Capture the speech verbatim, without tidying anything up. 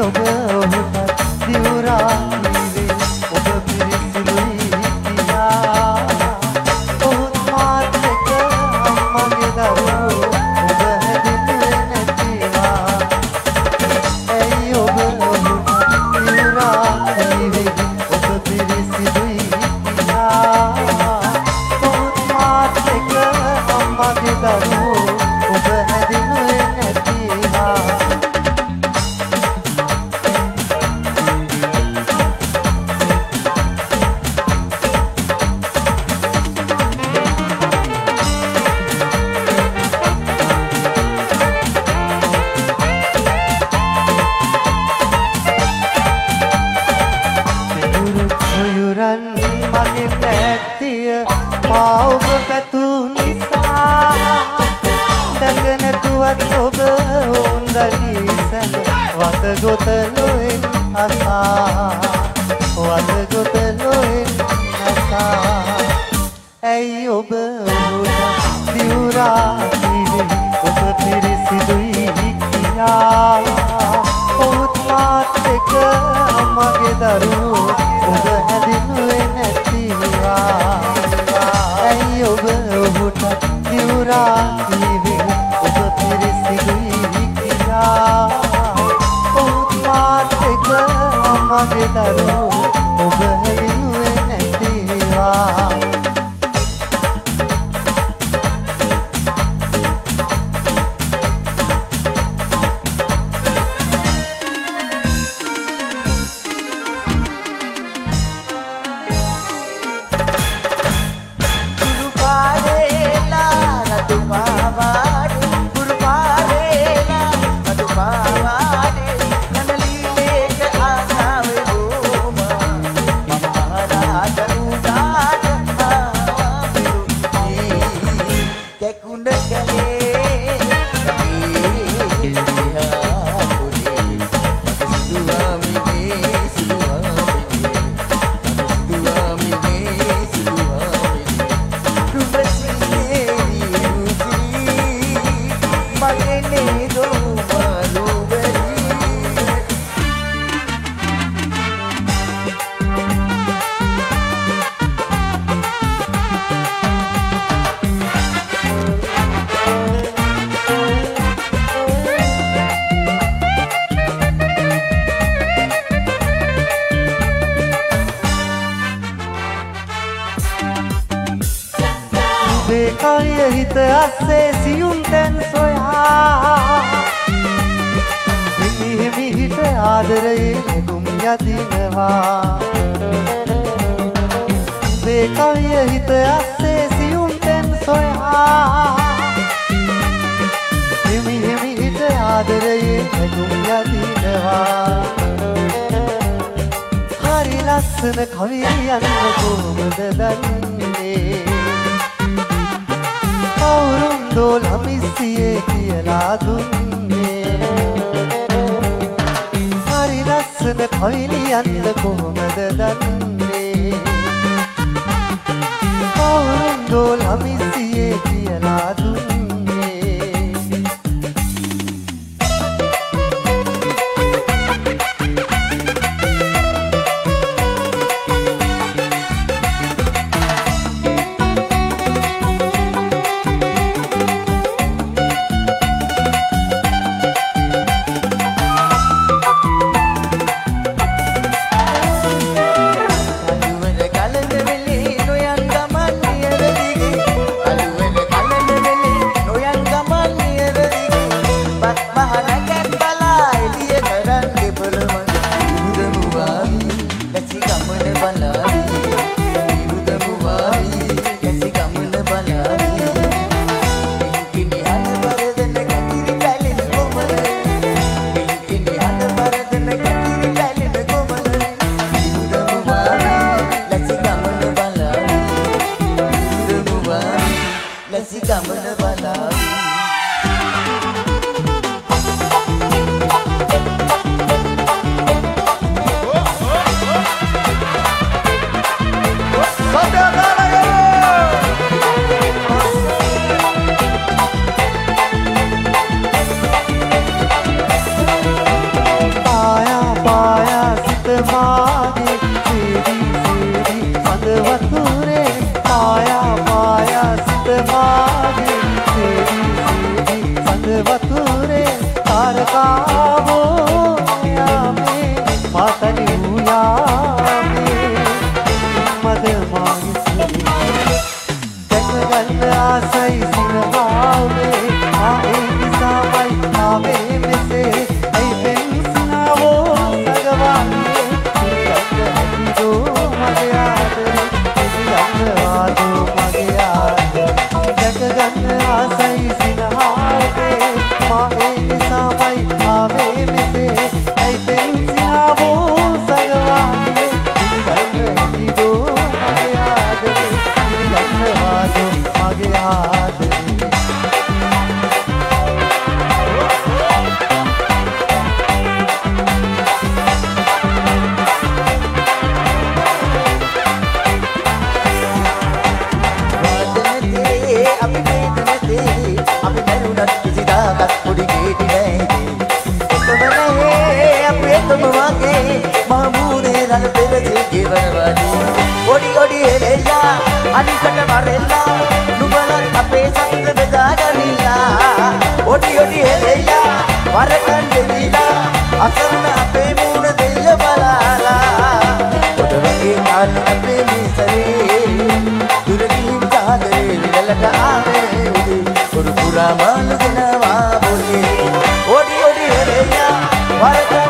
ඔබ ඔහුට දිවුරා කීවේ ඔබ පිරිසිදුයි කියා ඔහුත් මාත් එක්ක අම්මගේ දරුවෝ ඔබ හැදුවේ නැතිවා ඇයි ඔබ ඔහුට දිවුරා කීවේ ඔබ පිරිසිදුයි කියා ඔහුත් මාත් එක්ක අම්මගේ දරුවෝ ඔබ හැදුවේ නැතිවා මගේ පැත්තිය මා ඔබ පැතු නිසා දැකනතුවත් ඔබ උන්දලී සැන වතගොත නොෙන් අසා වතගොත නොෙන් අසා ඇයි ඔබ ඔහුට දිවුරා කීවේ ඔබ පිරිසිදුයි කියා ඔහුත් මාත් එක්ක අම්මගේ දරුවෝ ඔබ හැදිනුවේ නැතිවා ඇයි ඔබ ඔහුට දිවුරා කීවේ ඔබ පිරිසිදුයි කියා ඔහුත් මාත් එක්ක අම්මගේ දරුවෝ ඔබ හැදිනුවේ නැතිවා කය හිත අස්සේ සියුම් තැන් සොයා හිමි හිමි හිත ආදරයේ නෙගුම් යදිනවා මේ කය හිත අස්සේ සියුම් තැන් සොයා හිමි හිමි හිත ආදරයේ නෙගුම් යදිනවා හරි ලස්සන කවියන් කොහොමද දන්නේ කවුරුන්දෝ ළමිස්සියේ කියලා දුන්නේ හරි ලස්සන කවිලියන්ද කොහොමද දන්නේ කවුරුන්දෝ ළමිස්සියේ කියලා දුන්නේ Kalende vele आवो यामे मातनी यामे मद मांगी तक गल आसई सिनहावे आए निसामई आवे में से ऐ पेंसनावो सगवाने दो मगे आदरे आदो मगे आदरे तक गल आसई सिनहावे आए निसामई आवे में से ऐ पेंसनावो सगवाने दो मगे आदरे आदो मगे आदरे ओडी ओडी हेलेला आणि कट मारेला नुबला अपे संग बेजागरीला ओडी ओडी हेलेला वरकन देला असन अपे मूड दिल बलाला ओडवे काल अपे मिसरे दुरगी जागरे विललट आवे उदी पुरपुरा मान दिनवा बोले ओडी ओडी हेलेला वरकन